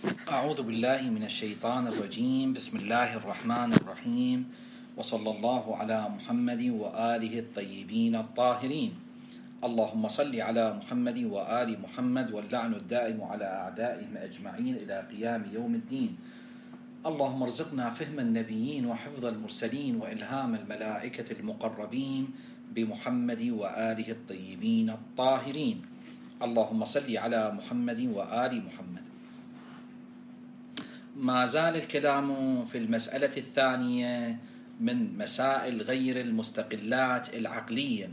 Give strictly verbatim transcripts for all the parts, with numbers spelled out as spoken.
أعوذ بالله من الشيطان الرجيم. بسم الله الرحمن الرحيم، وصلى الله على محمد وآله الطيبين الطاهرين. اللهم صل على محمد وآل محمد، واللعن الدائم على أعدائهم أجمعين إلى قيام يوم الدين. اللهم ارزقنا فهم النبيين وحفظ المرسلين وإلهام الملائكة المقربين بمحمد وآله الطيبين الطاهرين. اللهم صل على محمد وآل محمد. ما زال الكلام في المسألة الثانية من مسائل غير المستقلات العقلية،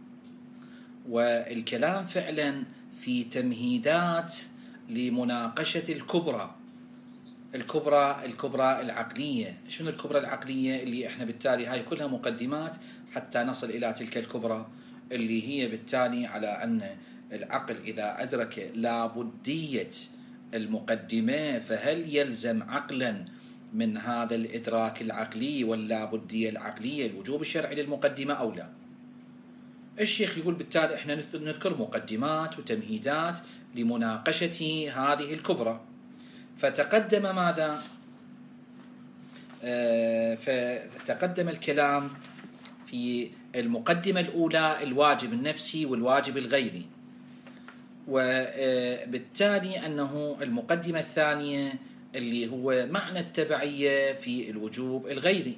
والكلام فعلا في تمهيدات لمناقشة الكبرى الكبرى الكبرى العقلية. شنو الكبرى العقلية؟ اللي احنا بالتالي هاي كلها مقدمات حتى نصل إلى تلك الكبرى، اللي هي بالتالي على أن العقل إذا أدرك لابدية المقدمة، فهل يلزم عقلا من هذا الإدراك العقلي واللابدية العقلية الوجوب الشرعي للمقدمة أو لا؟ الشيخ يقول بالتالي احنا نذكر مقدمات وتمهيدات لمناقشة هذه الكبرى. فتقدم ماذا؟ آه فتقدم الكلام في المقدمة الأولى الواجب النفسي والواجب الغيري، وبالتالي أنه المقدمة الثانية اللي هو معنى التبعية في الوجوب الغيري.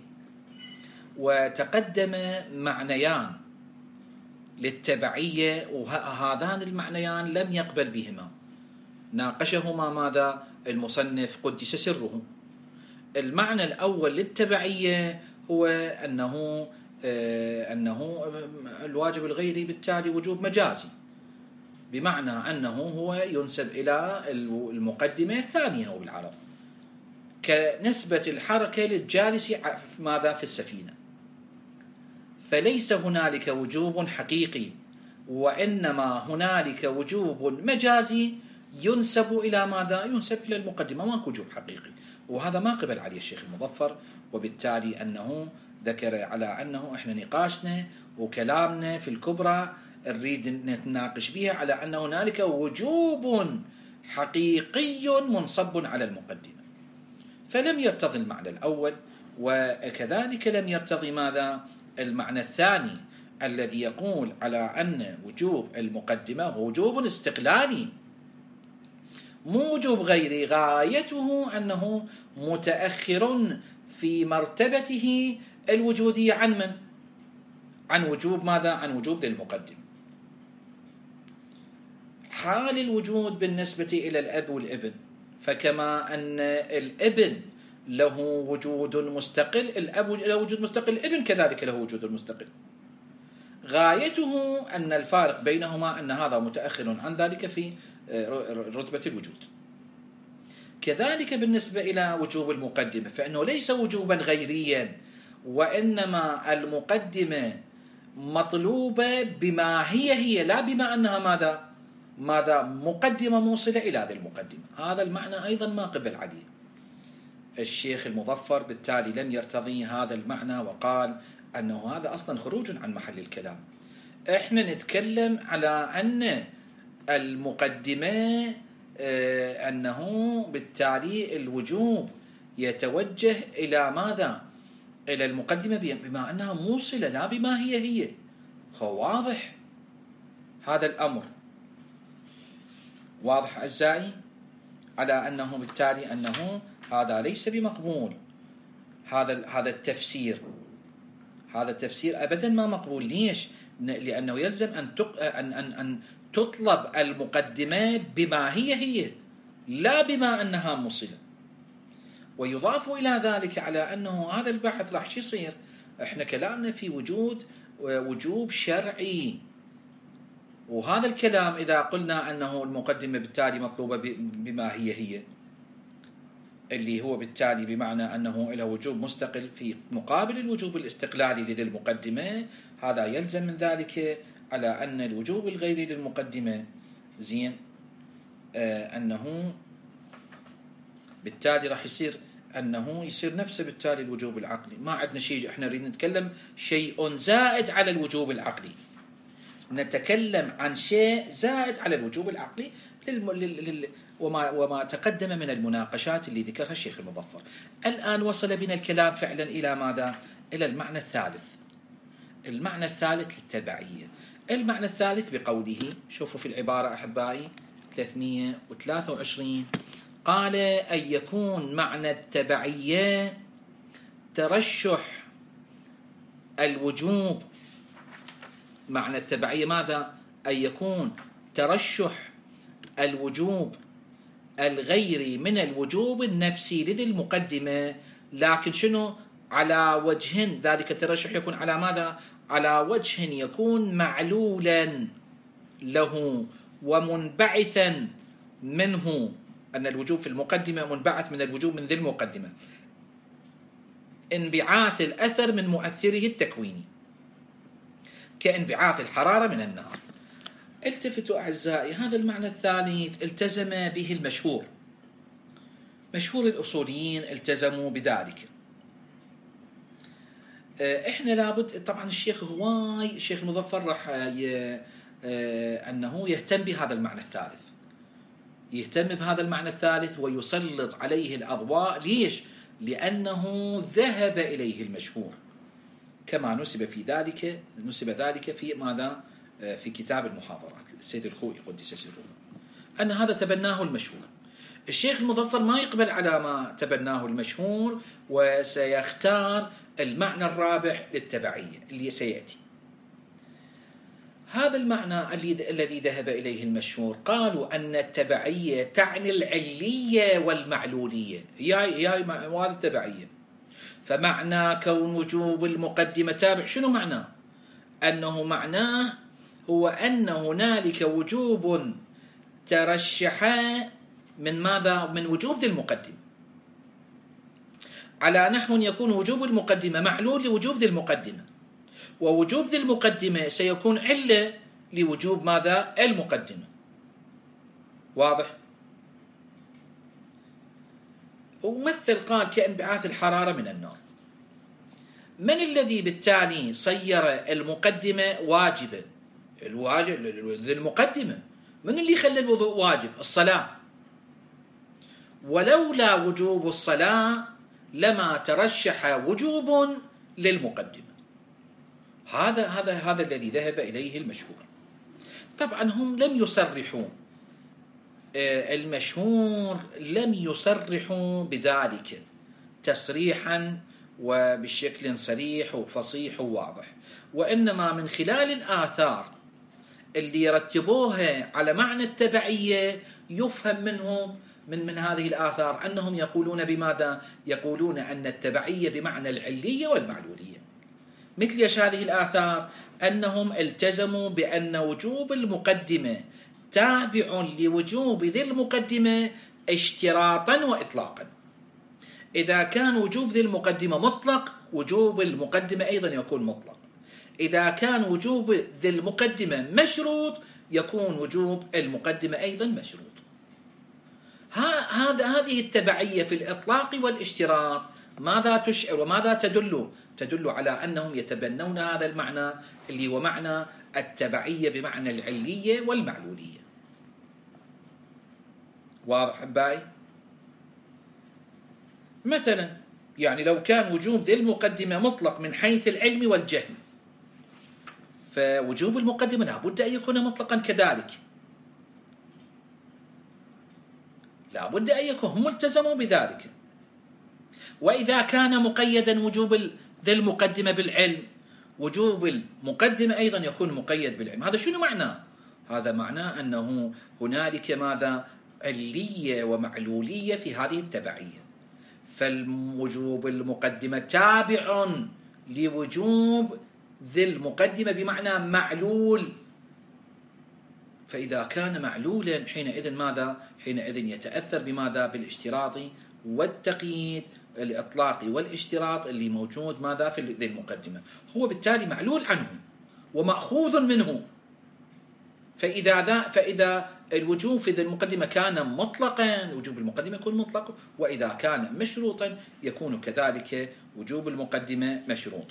وتقدم معنيان للتبعية، وهذان المعنيان لم يقبل بهما، ناقشهما ماذا؟ المصنف قدس سره. المعنى الأول للتبعية هو أنه أنه الواجب الغيري بالتالي وجوب مجازي، بمعنى أنه هو ينسب إلى المقدمة الثانية وبالعرض، كنسبة الحركة للجالس ماذا في السفينة. فليس هنالك وجوب حقيقي، وإنما هنالك وجوب مجازي ينسب إلى ماذا؟ ينسب إلى المقدمة، ما وجوب حقيقي، وهذا ما قبل عليه الشيخ المظفر. وبالتالي أنه ذكر على أنه إحنا نقاشنا وكلامنا في الكبرى نريد نتناقش بها على أن هنالك وجوب حقيقي منصب على المقدمة، فلم يرتضي المعنى الأول، وكذلك لم يرتضي ماذا؟ المعنى الثاني الذي يقول على أن وجوب المقدمة هو وجوب استقلالي، مو وجوب غيري، غايته أنه متأخر في مرتبته الوجودية عن من؟ عن وجوب ماذا؟ عن وجوب ذي المقدم. حال الوجود بالنسبة إلى الأب والابن، فكما أن الابن له وجود مستقل، الأب له وجود مستقل، الابن كذلك له وجود مستقل. غايته أن الفارق بينهما أن هذا متأخر عن ذلك في رتبة الوجود. كذلك بالنسبة إلى وجوب المقدمة، فإنه ليس وجوبا غيريا، وإنما المقدمة مطلوبة بما هي هي، لا بما أنها ماذا؟ ماذا؟ مقدمة موصلة إلى هذه المقدمة. هذا المعنى أيضا ما قبل عليه الشيخ المظفر، بالتالي لم يرتضي هذا المعنى، وقال أنه هذا أصلا خروج عن محل الكلام. إحنا نتكلم على أن المقدمة آه أنه بالتالي الوجوب يتوجه إلى ماذا؟ إلى المقدمة بما أنها موصلة، لا بما هي هي. هو واضح هذا الأمر، واضح أعزائي، على أنه بالتالي أنه هذا ليس بمقبول. هذا هذا التفسير هذا التفسير أبدا ما مقبول. ليش؟ لأنه يلزم أن أن أن أن تطلب المقدمات بما هي هي، لا بما أنها موصلة. ويضاف إلى ذلك على أنه هذا البحث راح يصير، احنا كلامنا في وجود وجوب شرعي، وهذا الكلام إذا قلنا أنه المقدمة بالتالي مطلوبة بما هي هي، اللي هو بالتالي بمعنى أنه له وجوب مستقل في مقابل الوجوب الاستقلالي لذي المقدمة، هذا يلزم من ذلك على أن الوجوب الغيري للمقدمة زين آه أنه بالتالي راح يصير أنه يصير نفسه بالتالي الوجوب العقلي. ما عندنا شيء، احنا نريد نتكلم شيء زائد على الوجوب العقلي، نتكلم عن شيء زائد على الوجوب العقلي لل... لل... وما, وما تقدم من المناقشات اللي ذكرها الشيخ المظفر. الآن وصل بنا الكلام فعلا إلى ماذا؟ إلى المعنى الثالث. المعنى الثالث للتبعية. المعنى الثالث بقوله، شوفوا في العبارة أحبائي ثلاثمئة وثلاثة وعشرين، قال أن يكون معنى التبعية ترشح الوجوب. معنى التبعية ماذا؟ أن يكون ترشح الوجوب الغيري من الوجوب النفسي لذي المقدمة، لكن شنو؟ على وجه، ذلك الترشح يكون على ماذا؟ على وجه يكون معلولا له ومنبعثا منه، أن الوجوب في المقدمة منبعث من الوجوب من ذي المقدمة، انبعاث الأثر من مؤثره التكويني كانبعاث الحرارة من النار. التفتوا أعزائي، هذا المعنى الثالث التزم به المشهور، مشهور الأصوليين التزموا بذلك. احنا لابد طبعا الشيخ هواي الشيخ المظفر راح أنه يهتم بهذا المعنى الثالث، يهتم بهذا المعنى الثالث ويسلط عليه الأضواء. ليش؟ لأنه ذهب إليه المشهور، كما نسب في ذلك نسب ذلك في ماذا؟ في كتاب المحاضرات السيد الخوئي قدس سره، أن هذا تبناه المشهور. الشيخ المظفر ما يقبل على ما تبناه المشهور، وسيختار المعنى الرابع للتبعية اللي سيأتي. هذا المعنى الذي ذهب إليه المشهور، قالوا أن التبعية تعني العلية والمعلولية، هي هي هذه التبعية. فمعنى كون وجوب المقدمة تابع، شنو معناه؟ أنه معناه هو أن هنالك وجوب ترشح من ماذا؟ من وجوب ذي المقدمة، على نحو يكون وجوب المقدمة معلول لوجوب ذي المقدمة، ووجوب ذي المقدمة سيكون علة لوجوب ماذا؟ المقدمة. واضح؟ ومثل قال كانبعاث الحرارة من النار. من الذي بالتالي صير المقدمة واجبة؟ الواجب ذي المقدمة. من اللي خلى الوضوء واجب؟ الصلاة. ولولا وجوب الصلاة لما ترشح وجوب للمقدمة. هذا هذا هذا الذي ذهب إليه المشهور. طبعا هم لم يصرحوا، المشهور لم يصرحوا بذلك تصريحا وبشكل صريح وفصيح وواضح، وإنما من خلال الآثار اللي يرتبوها على معنى التبعية يفهم منهم من من هذه الآثار أنهم يقولون بماذا؟ يقولون أن التبعية بمعنى العلية والمعلولية. مثل ايش هذه الآثار؟ أنهم التزموا بأن وجوب المقدمة تابع لوجوب ذي المقدمة اشتراطا وإطلاقا. إذا كان وجوب ذي المقدمة مطلق، وجوب المقدمة أيضا يكون مطلق. إذا كان وجوب ذي المقدمة مشروط، يكون وجوب المقدمة أيضا مشروط. هذا هذه التبعية في الإطلاق والاشتراط ماذا تشعر وماذا تدل؟ تدل على أنهم يتبنون هذا المعنى اللي هو معنى التبعية بمعنى العلية والمعلولية. واضح أحبائي؟ مثلا يعني لو كان وجوب ذي المقدمة مطلق من حيث العلم والجهل، فوجوب المقدمة لابد أن يكون مطلقا كذلك، لابد أن يكون هم التزموا بذلك. وإذا كان مقيدا وجوب ذي المقدمة بالعلم، وجوب المقدمة أيضا يكون مقيد بالعلم. هذا شنو معناه؟ هذا معناه أنه هنالك ماذا؟ علية ومعلولية في هذه التبعية. فالوجوب المقدمة تابع لوجوب ذي المقدمة بمعنى معلول. فإذا كان معلولا حينئذ ماذا؟ حينئذ يتأثر بماذا؟ بالاشتراط والتقييد، الإطلاق والاشتراط اللي موجود ماذا؟ في ذي المقدمة، هو بالتالي معلول عنه ومأخوذ منه. فإذا ذا فإذا الوجوب في ذي المقدمة كان مطلقا، وجوب المقدمة يكون مطلق، وإذا كان مشروطا يكون كذلك وجوب المقدمة مشروط.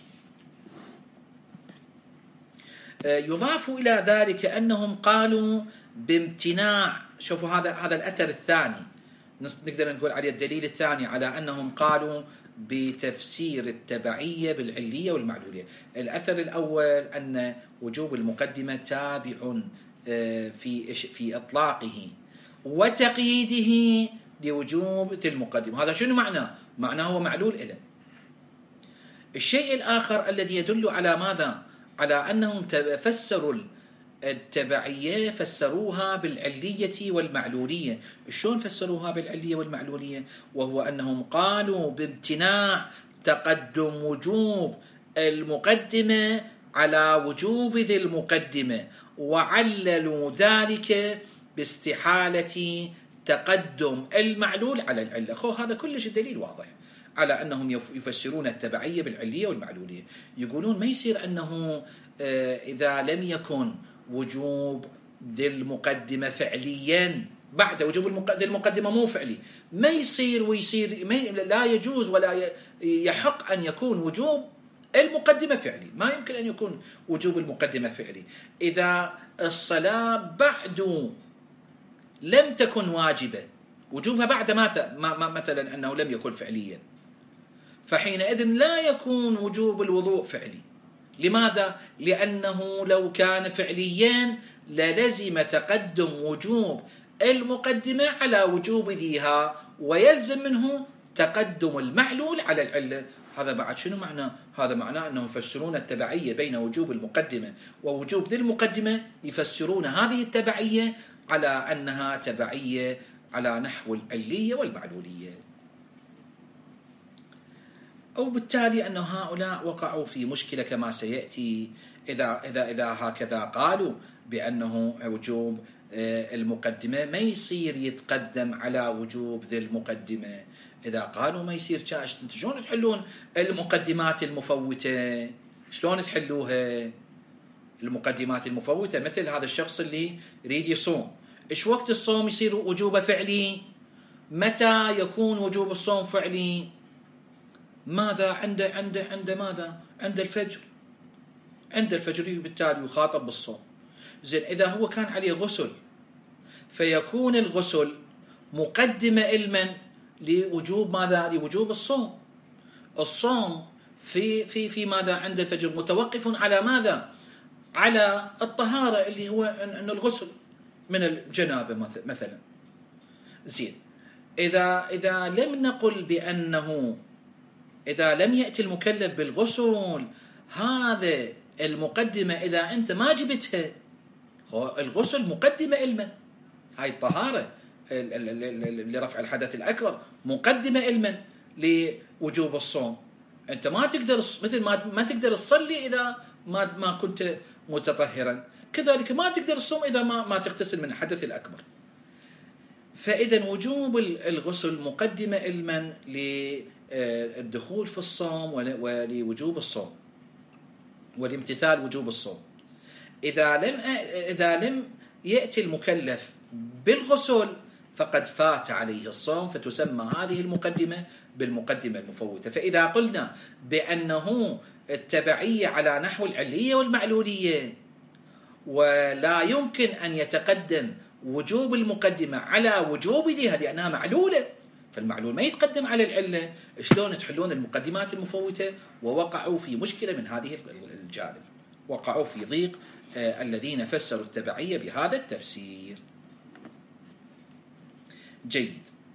يضاف إلى ذلك أنهم قالوا بامتناع شوفوا هذا هذا الأثر الثاني، نقدر نقول عليه الدليل الثاني على أنهم قالوا بتفسير التبعية بالعلية والمعلولية. الأثر الأول أن وجوب المقدمة تابع في في إطلاقه وتقييده لوجوب ذي المقدمة. هذا شنو معناه؟ معناه هو معلول إله. الشيء الآخر الذي يدل على ماذا؟ على أنهم فسروا التبعية فسروها بالعلية والمعلولية. شلون فسروها بالعلية والمعلولية؟ وهو أنهم قالوا بامتناع تقدم وجوب المقدمة على وجوب ذي المقدمة، وعللوا ذلك باستحالة تقدم المعلول على العلة. خو هذا كلش الدليل واضح على أنهم يفسرون التبعية بالعلية والمعلولية. يقولون ما يصير أنه إذا لم يكن وجوب ذي المقدمة فعليا بعد وجوب ذي المقدمة مو فعلي، ما يصير ويصير ما لا يجوز ولا يحق أن يكون وجوب المقدمة فعلي. ما يمكن أن يكون وجوب المقدمة فعلي إذا الصلاة بعد لم تكن واجبة، وجوبها بعد ما مثلا أنه لم يكن فعليا، فحينئذ لا يكون وجوب الوضوء فعلي. لماذا؟ لأنه لو كان فعليا للزم تقدم وجوب المقدمة على وجوب ذيها، ويلزم منه تقدم المعلول على العلة. هذا بعد شنو معناه؟ هذا معناه أنهم يفسرون التبعية بين وجوب المقدمة ووجوب ذي المقدمة، يفسرون هذه التبعية على أنها تبعية على نحو العلية والمعلولية، أو بالتالي أن هؤلاء وقعوا في مشكلة كما سيأتي إذا إذا إذا هكذا قالوا بأنه وجوب المقدمة ما يصير يتقدم على وجوب ذي المقدمة. إذا قالوا ما يصير شاش، شلون تحلون المقدمات المفوتة؟ شلون تحلوها المقدمات المفوتة؟ مثل هذا الشخص اللي يريد يصوم، إيش وقت الصوم يصير وجوبه فعلي؟ متى يكون وجوب الصوم فعلي؟ ماذا عنده عنده عنده ماذا؟ عند الفجر، عند الفجر بالتالي يخاطب بالصوم. زين إذا هو كان عليه غسل فيكون الغسل مقدمة علما لوجوب ماذا؟ لوجوب الصوم. الصوم في في في ماذا عند الفجر متوقف على ماذا؟ على الطهارة اللي هو أن الغسل من الجنابة مثلا. زين إذا إذا لم نقل بأنه إذا لم يأتي المكلف بالغسل، هذا المقدمة إذا أنت ما جبتها، الغسل مقدمة علما، هاي الطهارة لرفع الحدث الأكبر مقدمة علما لوجوب الصوم. أنت ما تقدر مثل ما ما تقدر تصلي إذا ما ما كنت متطهرا، كذلك ما تقدر الصوم إذا ما ما تغتسل من الحدث الأكبر. فإذا وجوب الغسل مقدمة علما للدخول في الصوم ولوجوب الصوم ولامتثال وجوب الصوم. إذا لم إذا لم يأتي المكلف بالغسل فقد فات عليه الصوم، فتسمى هذه المقدمة بالمقدمة المفوتة. فإذا قلنا بأنه التبعية على نحو العلية والمعلولية، ولا يمكن أن يتقدم وجوب المقدمة على وجوب ذيها لأنها معلولة، فالمعلول ما يتقدم على العلة، شلون تحلون المقدمات المفوتة؟ ووقعوا في مشكلة من هذه الجانب، وقعوا في ضيق آه الذين فسروا التبعية بهذا التفسير. جيد.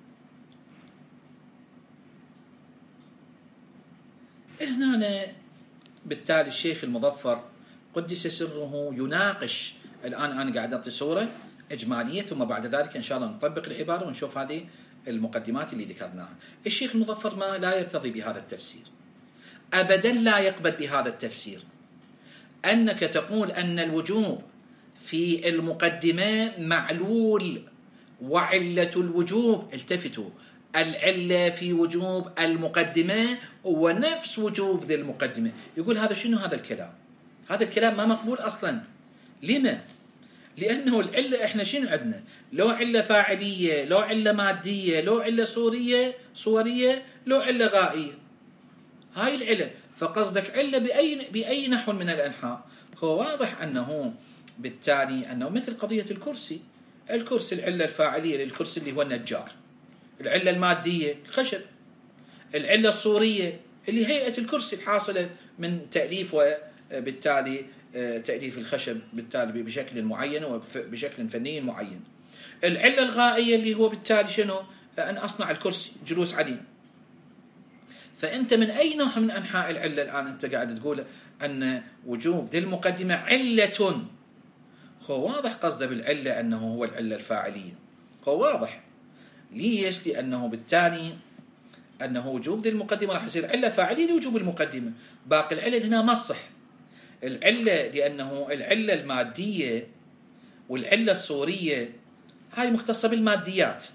هنا بالتالي الشيخ المظفر قدس سره يناقش. الآن أنا قاعد أعطي صورة إجمالية، ثم بعد ذلك إن شاء الله نطبق العبارة ونشوف هذه المقدمات اللي ذكرناها. الشيخ المظفر ما لا يرتضي بهذا التفسير أبدا، لا يقبل بهذا التفسير، أنك تقول أن الوجوب في المقدمة معلول، وعلة الوجوب، التفتوا، العلة في وجوب المقدمة ونفس وجوب ذي المقدمة. يقول هذا شنو هذا الكلام؟ هذا الكلام ما مقبول أصلا. لما؟ لأنه العلة إحنا شنو عندنا؟ لو علة فاعلية، لو علة مادية، لو علة صورية صورية، لو علة غائية. هاي العلة. فقصدك علة بأي بأي نحو من الأنحاء. هو واضح أنه بالتالي أنه مثل قضية الكرسي، الكرسي العلة الفاعلية للكرسي اللي هو النجار، العلة المادية الخشب، العلة الصورية اللي هيئة الكرسي الحاصلة من تأليف وبالتالي تأليف الخشب بالتالي بشكل معين وبشكل فني معين. العلة الغائية اللي هو بالتالي شنو؟ أن أصنع الكرسي جلوس عديم. فأنت من أي نوع من أنحاء العلة الآن أنت قاعد تقول أن وجوب ذي المقدمة علة؟ هو واضح قصده بالعلة أنه هو العلة الفاعلية، هو واضح. ليش؟ لأنه بالتالي أنه وجوب ذي المقدمة راح يصير علة فاعلية لوجوب المقدمة. باقي العلل هنا ما تصح. العلة لأنه العلة المادية والعلة الصورية هاي مختصة بالماديات،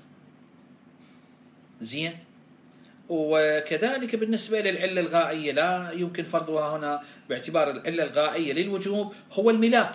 زين. وكذلك بالنسبة للعلة الغائية لا يمكن فرضها هنا، باعتبار العلة الغائية للوجوب هو الملاك.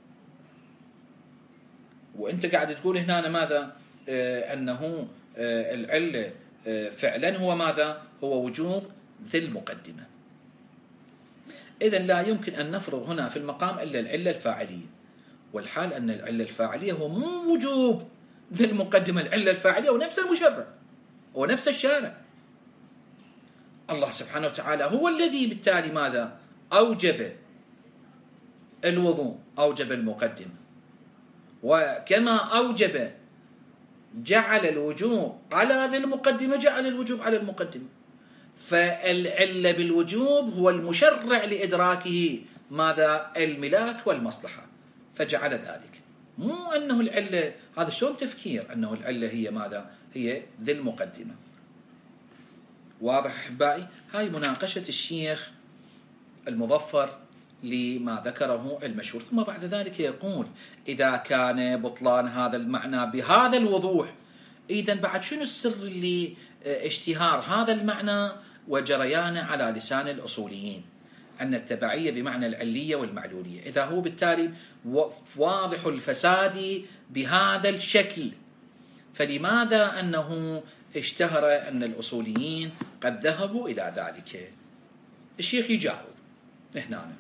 وانت قاعد تقول هنا ماذا؟ آه أنه آه العلة آه فعلا هو ماذا؟ هو وجوب ذي المقدمة. إذن لا يمكن أن نفرض هنا في المقام إلا العلة الفاعلية، والحال أن العلة الفاعلية هو مو وجوب ذي المقدمة. العلة الفاعلية ونفس المشرع ونفس الشارع. الله سبحانه وتعالى هو الذي بالتالي ماذا؟ أوجب الوضوء، أوجب المقدمة، وكما أوجب جعل الوجوب على ذي المقدمة جعل الوجوب على المقدمة. فالعلة بالوجوب هو المشرع لإدراكه ماذا؟ الملاك والمصلحة، فجعل ذلك. مو أنه العلة، هذا شلون تفكير أنه العلة هي ماذا؟ هي ذي المقدمة. واضح أحبائي؟ هاي مناقشة الشيخ المظفر لما ذكره المشهور. ثم بعد ذلك يقول إذا كان بطلان هذا المعنى بهذا الوضوح، إذن بعد شنو السر اللي اشتهار هذا المعنى وجريانه على لسان الأصوليين؟ أن التبعية بمعنى العلية والمعلولية. إذا هو بالتالي واضح الفساد بهذا الشكل، فلماذا أنه اشتهر أن الأصوليين قد ذهبوا إلى ذلك؟ الشيخ يجاوب هنا،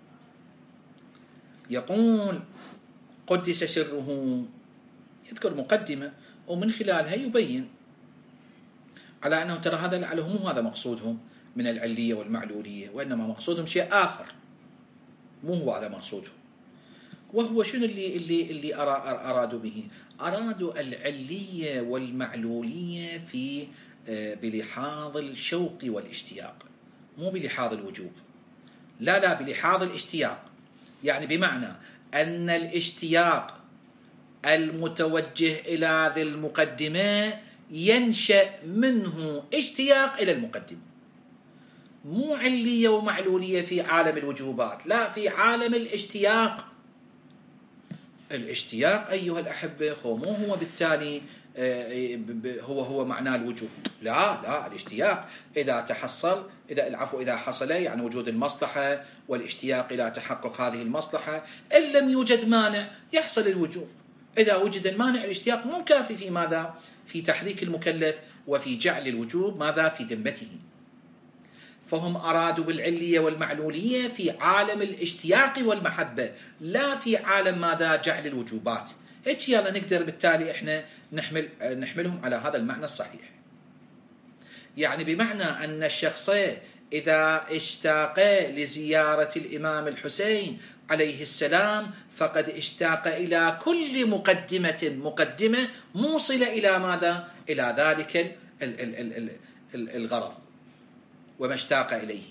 يقول قدس سره، يذكر مقدمة ومن خلالها يبين على أنه ترى هذا لعله مو هذا مقصودهم من العلية والمعلولية، وإنما مقصودهم شيء آخر، مو هو هذا مقصودهم. وهو شنو اللي اللي اللي أرادوا به؟ أرادوا العلية والمعلولية في بلحاظ الشوق والاشتياق، مو بلحاظ الوجوب. لا لا بلحاظ الاشتياق، يعني بمعنى أن الاشتياق المتوجه إلى ذي المقدمة ينشأ منه اشتياق إلى المقدمة، مو علية ومعلولية في عالم الوجوبات، لا، في عالم الاشتياق. الاشتياق أيها الأحبة هو مو هو بالتالي هو هو معنى الوجوب، لا لا، الاشتياق إذا تحصل، إذا العفو إذا حصل يعني وجود المصلحة والاشتياق إلى تحقق هذه المصلحة، إن لم يوجد مانع يحصل الوجوب. إذا وجد المانع الاشتياق مو كافي في ماذا؟ في تحريك المكلف وفي جعل الوجوب ماذا؟ في ذمته. فهم أرادوا بالعلية والمعلولية في عالم الاشتياق والمحبة، لا في عالم ماذا؟ جعل الوجوبات. هيك يلا نقدر بالتالي احنا نحمل نحملهم على هذا المعنى الصحيح. يعني بمعنى أن الشخص إذا اشتاق لزيارة الإمام الحسين عليه السلام فقد اشتاق إلى كل مقدمة مقدمة موصلة إلى ماذا؟ إلى ذلك الغرض وما اشتاق إليه.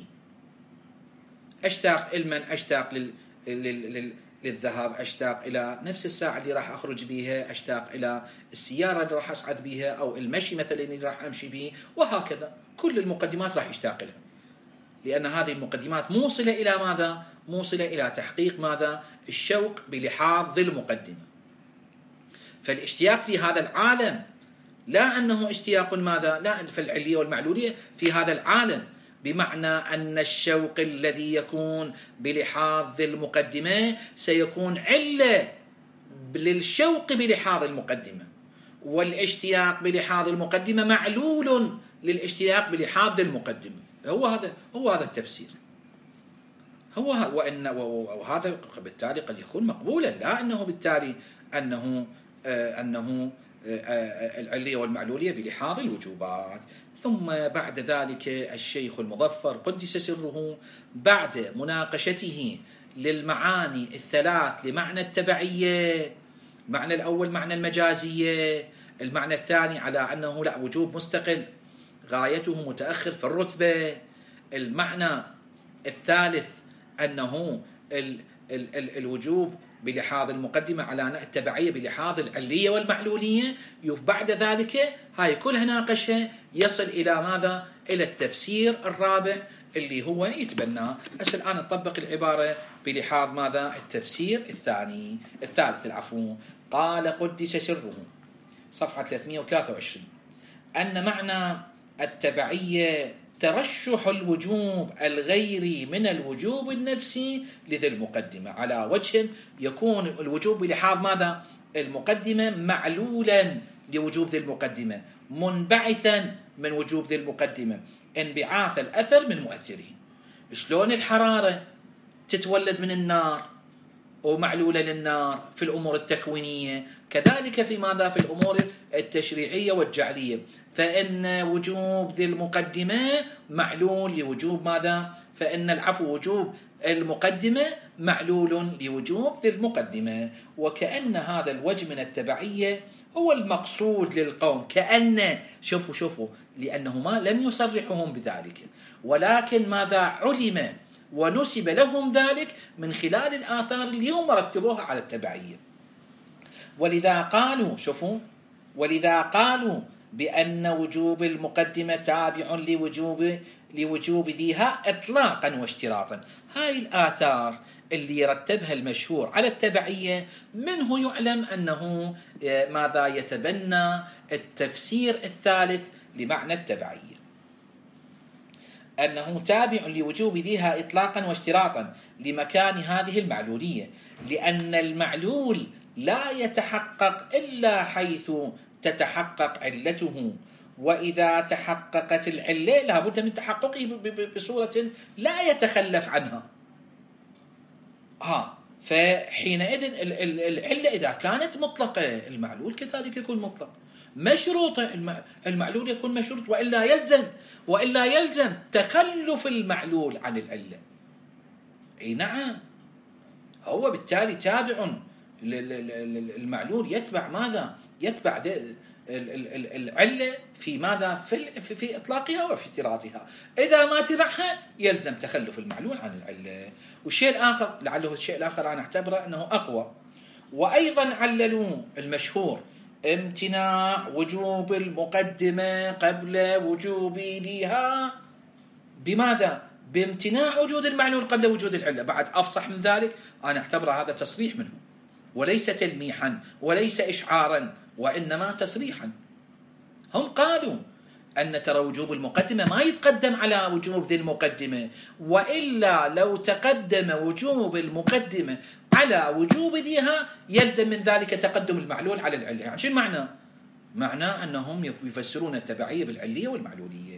أشتاق لمن؟ أشتاق لل... لل... للذهاب، أشتاق إلى نفس الساعة اللي راح أخرج بها، أشتاق إلى السيارة اللي راح أصعد بها، أو المشي مثلا اللي راح أمشي به، وهكذا كل المقدمات راح يشتاق لها، لأن هذه المقدمات موصلة إلى ماذا؟ موصلة إلى تحقيق ماذا؟ الشوق بلحاظ ذي المقدمة. فالاشتياق في هذا العالم لا أنه اشتياق ماذا؟ لا، في العلية والمعلولية في هذا العالم، بمعنى أن الشوق الذي يكون بلحاظ ذي المقدمة سيكون علة للشوق بلحاظ المقدمة، والاشتياق بلحاظ المقدمة معلول للاشتياق بلحاظ ذي المقدمة. هو هذا هو هذا التفسير، هو وإن وهذا بالتالي قد يكون مقبولا، لا أنه بالتالي أنه أنه العلية والمعلولية بلحاظ الوجوبات. ثم بعد ذلك الشيخ المظفر قدس سره بعد مناقشته للمعاني الثلاث لمعنى التبعية، المعنى الأول معنى المجازية، المعنى الثاني على أنه لا وجوب مستقل غايته متأخر في الرتبة، المعنى الثالث أنه ال ال ال الوجوب بلحاظ المقدمة على التبعية بلحاظ العلية والمعلولية. بعد ذلك هاي كلها ناقشها يصل إلى ماذا؟ إلى التفسير الرابع اللي هو يتبناه. هسه الآن نطبق العبارة بلحاظ ماذا؟ التفسير الثاني الثالث العفو. قال قدس سره صفحة ثلاثمئة وثلاثة وعشرين أن معنى التبعية ترشح الوجوب الغيري من الوجوب النفسي لذي المقدمة على وجه يكون الوجوب بلحاظ ماذا؟ المقدمة معلولا لوجوب ذي المقدمة، منبعثا من وجوب ذي المقدمة، انبعاث الأثر من مؤثره. شلون الحرارة تتولد من النار ومعلولة للنار في الأمور التكوينية، كذلك في ماذا؟ في الأمور التشريعية والجعلية، فإن وجوب ذي المقدمة معلول لوجوب ماذا؟ فإن العفو وجوب المقدمة معلول لوجوب ذي المقدمة. وكأن هذا الوجه من التبعية هو المقصود للقوم، كأن شوفوا شوفوا لأنهما لم يصرحهم بذلك، ولكن ماذا؟ علم ونسب لهم ذلك من خلال الآثار اللي هم رتبوها على التبعية. ولذا قالوا شوفوا ولذا قالوا بأن وجوب المقدمة تابع لوجوب لوجوب ذيها إطلاقا واشتراطا. هاي الآثار اللي رتبها المشهور على التبعية منه يعلم أنه ماذا؟ يتبنى التفسير الثالث لمعنى التبعية، أنه تابع لوجوب ذيها إطلاقا واشتراطا لمكان هذه المعلولية، لأن المعلول لا يتحقق إلا حيث تتحقق علته، وإذا تحققت العلة لا بد من تحققه بصورة لا يتخلف عنها. ها فحينئذ العلة إذا كانت مطلقة المعلول كذلك يكون مطلق، مشروطة المعلول يكون مشروط، وإلا يلزم وإلا يلزم تخلف المعلول عن العلة. أي نعم، هو بالتالي تابع المعلول يتبع ماذا؟ يتبع العلة في ماذا؟ في, في إطلاقها وفي اشتراطها. إذا ما تبعها يلزم تخلف المعلول عن العلة. والشيء الآخر لعله الشيء الآخر أنا أعتبره أنه أقوى، وأيضا عللوا المشهور امتناع وجوب المقدمة قبل وجوب لها بماذا؟ بامتناع وجود المعلول قبل وجود العلة. بعد أفصح من ذلك أنا أعتبر هذا تصريح منه، وليس تلميحا وليس إشعارا، وإنما تصريحا. هم قالوا أن ترى وجوب المقدمة ما يتقدم على وجوب ذي المقدمة، وإلا لو تقدم وجوب المقدمة على وجوب ذيها يلزم من ذلك تقدم المعلول على العلة. يعني شو المعنى؟ معناه أنهم يفسرون التبعية بالعلية والمعلولية.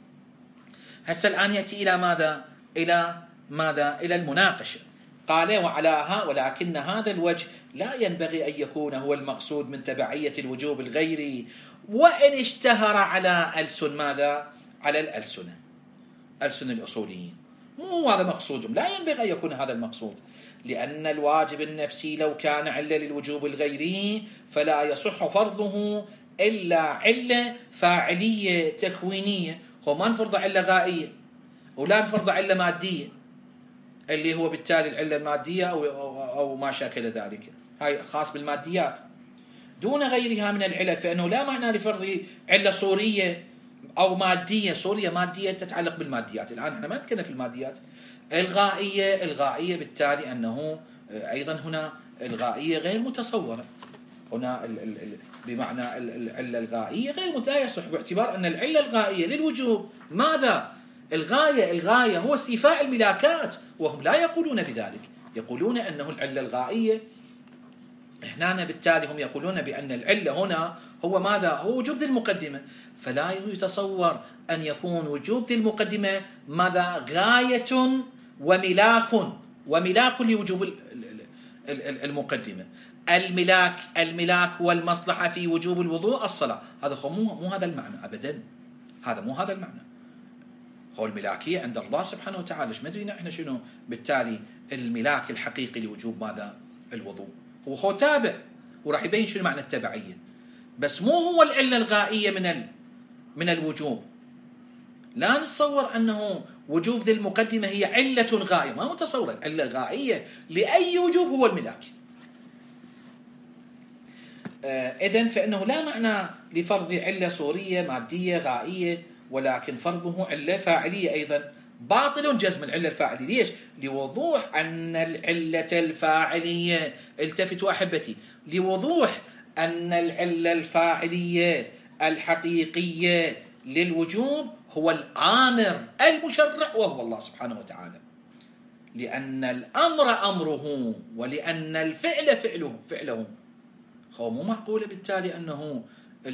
هسه الآن يأتي إلى ماذا؟ إلى ماذا؟ إلى المناقشة. قال وعلاها ولكن هذا الوجه لا ينبغي أن يكون هو المقصود من تبعية الوجوب الغيري، وإن اشتهر على ألسن ماذا؟ على الألسنة ألسن الأصوليين. مو هذا مقصودهم، لا ينبغي أن يكون هذا المقصود، لأن الواجب النفسي لو كان علة للوجوب الغيري فلا يصح فرضه إلا علة فاعلية تكوينية. هو ما نفرض علة غائية ولا نفرض علة مادية، اللي هو بالتالي العلة المادية أو, أو ما شاكل ذلك، هاي خاص بالماديات دون غيرها من العلل، فإنه لا معنى لفرض علة صورية أو مادية. صورية مادية تتعلق بالماديات، الآن احنا ما نتكلم في الماديات. الغائية الغائية بالتالي أنه أيضا هنا الغائية غير متصورة، هنا بمعنى العلة الغائية غير متيسر، باعتبار أن العلة الغائية للوجوب ماذا؟ الغاية الغاية هو استيفاء الملاكات، وهم لا يقولون بذلك، يقولون أنه العلة الغائية هنا بالتالي هم يقولون بأن العلة هنا هو ماذا؟ هو وجوب ذي المقدمة، فلا يتصور أن يكون وجوب ذي المقدمة ماذا؟ غاية وملاك وملاك لوجوب المقدمة. الملاك الملاك والمصلحة في وجوب الوضوء الصلاة. هذا مو مو هذا المعنى أبدا، هذا مو هذا المعنى. هو الملاكية عند الله سبحانه وتعالى، ايش ما ادري احنا شنو بالتالي الملاك الحقيقي لوجوب ماذا؟ الوضوء. هو هو تابع وراح يبين شنو معنى التبعية، بس مو هو العلة الغائية من ال من الوجوب. لا نتصور أنه وجوب ذي المقدمة هي علة غائية، ما متصور. العلة الغائية لأي وجوب هو الملاك. آه إذن فإنه لا معنى لفرض علة صورية مادية غائية، ولكن فرضه علة فاعلية أيضا. باطل جزم العلة الفاعلية. ليش؟ لوضوح أن العلة الفاعلية، التفتوا أحبتي، لوضوح أن العلة الفاعلية الحقيقية للوجوب هو الآمر المشرع وهو الله سبحانه وتعالى، لأن الأمر أمره ولأن الفعل فعله فعله. هو مو معقولة بالتالي أنه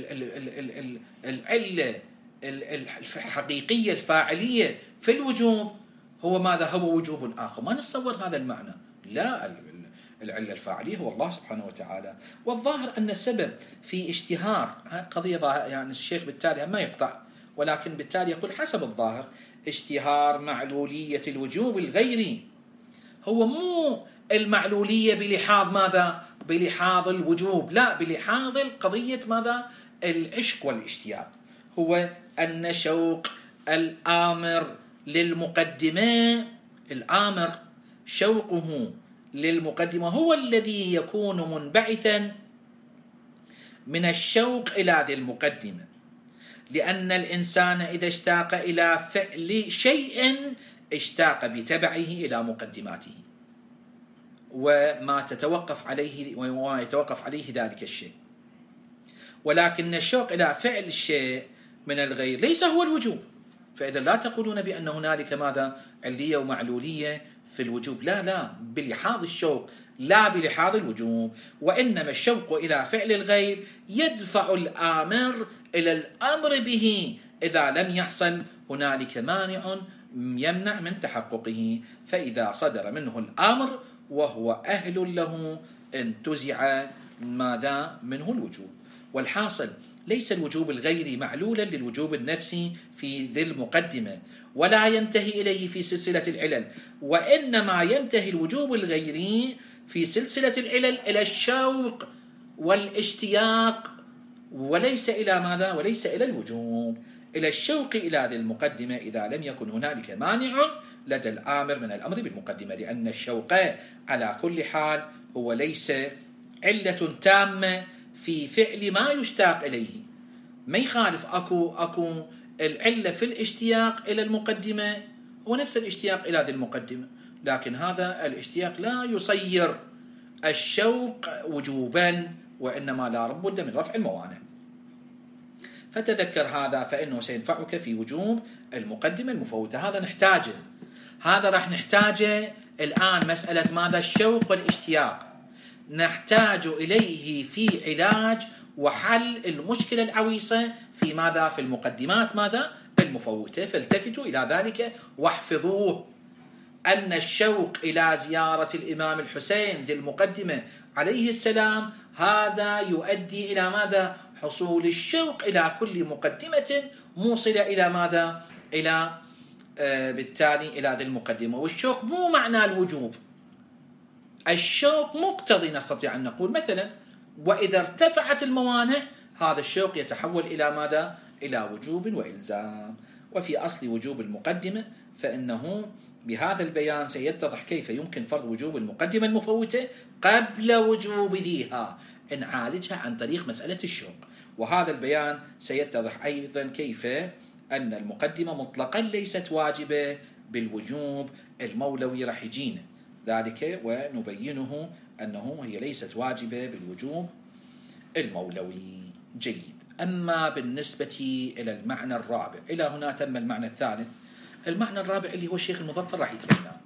العلة الحقيقية الفاعلية في الوجوب هو ماذا؟ هو وجوب آخر. ما نتصور هذا المعنى. لا، العلة الفاعلية هو الله سبحانه وتعالى. والظاهر أن السبب في اشتهار قضية يعني الشيخ بالتالي ما يقطع، ولكن بالتالي يقول حسب الظاهر اشتهار معلولية الوجوب الغيري هو مو المعلولية بلحاظ ماذا؟ بلحاظ الوجوب، لا، بلحاظ القضية ماذا؟ العشق والاشتياق. هو أن شوق الآمر للمقدمة، الآمر شوقه للمقدمة هو الذي يكون منبعثا من الشوق إلى ذي المقدمة، لأن الإنسان إذا اشتاق إلى فعل شيء اشتاق بتبعه إلى مقدماته وما تتوقف عليه وما يتوقف عليه ذلك الشيء. ولكن الشوق إلى فعل الشيء من الغير ليس هو الوجوب. فإذا لا تقولون بأن هنالك ماذا؟ علية ومعلولية في الوجوب. لا لا، بلحاظ الشوق لا بلحاظ الوجوب. وإنما الشوق إلى فعل الغير يدفع الآمر إلى الأمر به إذا لم يحصل هنالك مانع يمنع من تحققه. فإذا صدر منه الأمر وهو أهل له انتزع ماذا؟ منه الوجوب. والحاصل ليس الوجوب الغيري معلولا للوجوب النفسي في ذي المقدمة ولا ينتهي إليه في سلسلة العلل، وإنما ينتهي الوجوب الغيري في سلسلة العلل إلى الشوق والاشتياق، وليس إلى ماذا؟ وليس إلى الوجوب، إلى الشوق إلى ذي المقدمة إذا لم يكن هنالك مانع لدى الآمر من الأمر بالمقدمة، لأن الشوق على كل حال هو ليس علة تامة في فعل ما يشتاق إليه. ما يخالف أكو أكو العلة في الاشتياق إلى المقدمة هو نفس الاشتياق إلى ذي المقدمة، لكن هذا الاشتياق لا يصير الشوق وجوبا، وإنما لا بد من رفع الموانع. فتذكر هذا فإنه سينفعك في وجوب المقدمة المفوتة. هذا نحتاجه، هذا راح نحتاجه الآن. مسألة ماذا؟ الشوق والاشتياق نحتاج إليه في علاج وحل المشكلة العويصة في ماذا؟ في المقدمات ماذا؟ المفوتة. فالتفتوا إلى ذلك واحفظوه، أن الشوق إلى زيارة الإمام الحسين ذي المقدمة عليه السلام هذا يؤدي إلى ماذا؟ حصول الشوق إلى كل مقدمة موصلة إلى ماذا؟ إلى آه بالتالي إلى ذي المقدمة. والشوق مو معنى الوجوب، الشوق مقتضي نستطيع أن نقول مثلا وإذا ارتفعت الموانع هذا الشوق يتحول إلى ماذا؟ إلى وجوب وإلزام. وفي أصل وجوب المقدمة فإنه بهذا البيان سيتضح كيف يمكن فرض وجوب المقدمة المفوتة قبل وجوب ذيها، نعالجها عن طريق مسألة الشوق. وهذا البيان سيتضح أيضا كيف أن المقدمة مطلقا ليست واجبة بالوجوب المولوي، راح يجينا ذلك ونبينه أنه هي ليست واجبة بالوجوب المولوي. جيد. أما بالنسبة إلى المعنى الرابع، إلى هنا تم المعنى الثالث. المعنى الرابع اللي هو الشيخ المظفر راح يتبناه.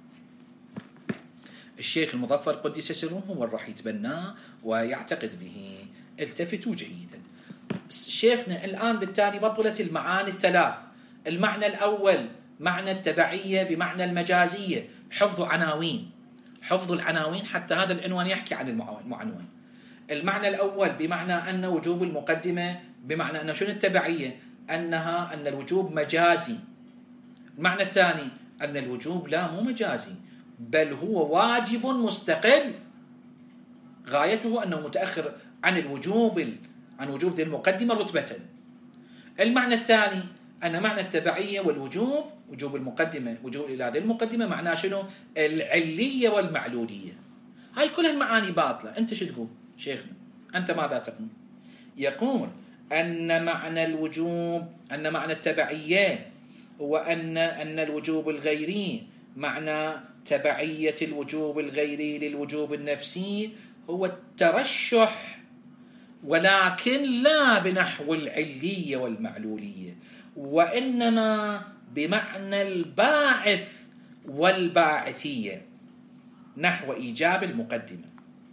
الشيخ المظفر قدس سره هو راح يتبناه ويعتقد به. التفتوا جيدا. شيخنا الآن بالتالي بطلت المعاني الثلاث. المعنى الأول معنى التبعية بمعنى المجازية، حفظ عناوين، حفظ العناوين حتى هذا العنوان يحكي عن المعنون. المعنى الأول بمعنى أن وجوب المقدمة بمعنى أن شنو التبعية؟ أنها أن الوجوب مجازي. المعنى الثاني أن الوجوب لا مو مجازي، بل هو واجب مستقل، غايته أنه متأخر عن الوجوب عن وجوب ذي المقدمة رتبة. المعنى الثاني أن معنى التبعية والوجوب، وجوب المقدمة وجوب إلى ذي المقدمة، معناه شنو؟ العلية والمعلولية. هاي كلها المعاني باطلة. أنت شو تقول شيخنا؟ أنت ماذا تقول؟ يقول أن معنى الوجوب أن معنى التبعية هو أن أن الوجوب الغيري معنى تبعية الوجوب الغيري للوجوب النفسي هو الترشح، ولكن لا بنحو العلية والمعلولية، وإنما بمعنى الباعث والباعثية نحو إيجاب المقدمة.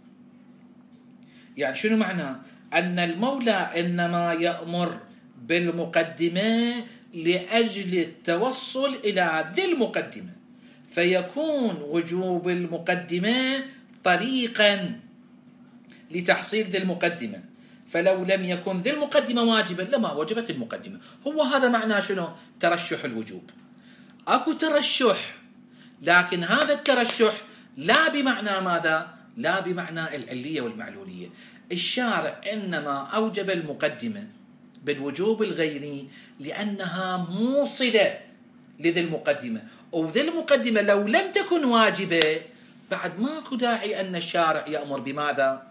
يعني شنو معنى؟ أن المولى إنما يأمر بالمقدمة لأجل التوصل إلى ذي المقدمة، فيكون وجوب المقدمة طريقا لتحصيل ذي المقدمة، فلو لم يكن ذي المقدمة واجبا لما وجبت المقدمة. هو هذا معنى شنو؟ ترشح الوجوب. أكو ترشح، لكن هذا الترشح لا بمعنى ماذا؟ لا بمعنى العلية والمعلولية. الشارع إنما أوجب المقدمة بالوجوب الغيري لأنها موصلة لذي المقدمة، وذي المقدمة لو لم تكن واجبة بعد ماكو داعي أن الشارع يأمر بماذا؟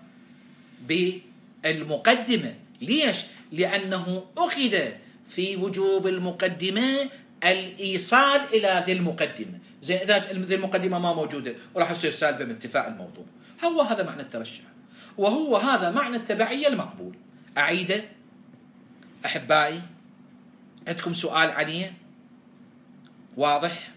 بالمقدمة. ليش؟ لأنه أخذ في وجوب المقدمة الإيصال إلى ذي المقدمة. زين إذا ذي المقدمة ما موجودة وراح يصير سالبة من انتفاء الموضوع. هو هذا معنى الترشح، وهو هذا معنى التبعية المقبول. أعيده أحبائي؟ عندكم سؤال عليه؟ واضح؟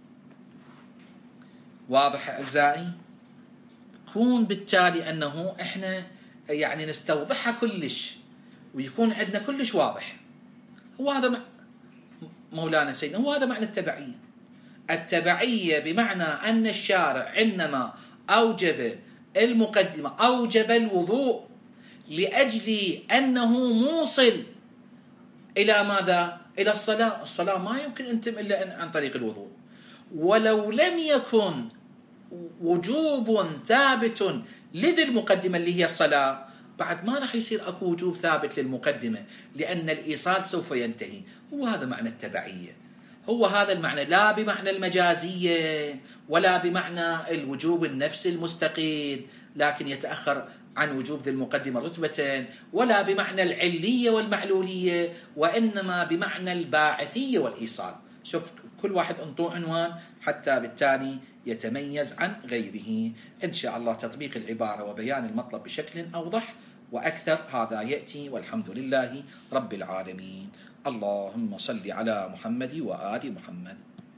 واضح أعزائي؟ كون بالتالي أنه إحنا يعني نستوضحها كلش ويكون عندنا كلش واضح. هو هذا مولانا سيدنا، هو هذا معنى التبعية. التبعية بمعنى أن الشارع إنما أوجب المقدمة، أوجب الوضوء لأجل أنه موصل إلى ماذا؟ إلى الصلاة. الصلاة ما يمكن أن تتم إلا عن طريق الوضوء. ولو لم يكن وجوب ثابت لذي المقدمة اللي هي الصلاة بعد ما راح يصير أكو وجوب ثابت للمقدمة، لأن الإيصال سوف ينتهي. هو هذا معنى التبعية، هو هذا المعنى، لا بمعنى المجازية ولا بمعنى الوجوب النفسي المستقيل لكن يتأخر عن وجوب ذي المقدمة رتبة، ولا بمعنى العلية والمعلولية، وإنما بمعنى الباعثية والإيصال. شوف كل واحد انطوه عنوان حتى بالتالي يتميز عن غيره. إن شاء الله تطبيق العبارة وبيان المطلب بشكل أوضح وأكثر هذا يأتي، والحمد لله رب العالمين. اللهم صل على محمد وآل محمد.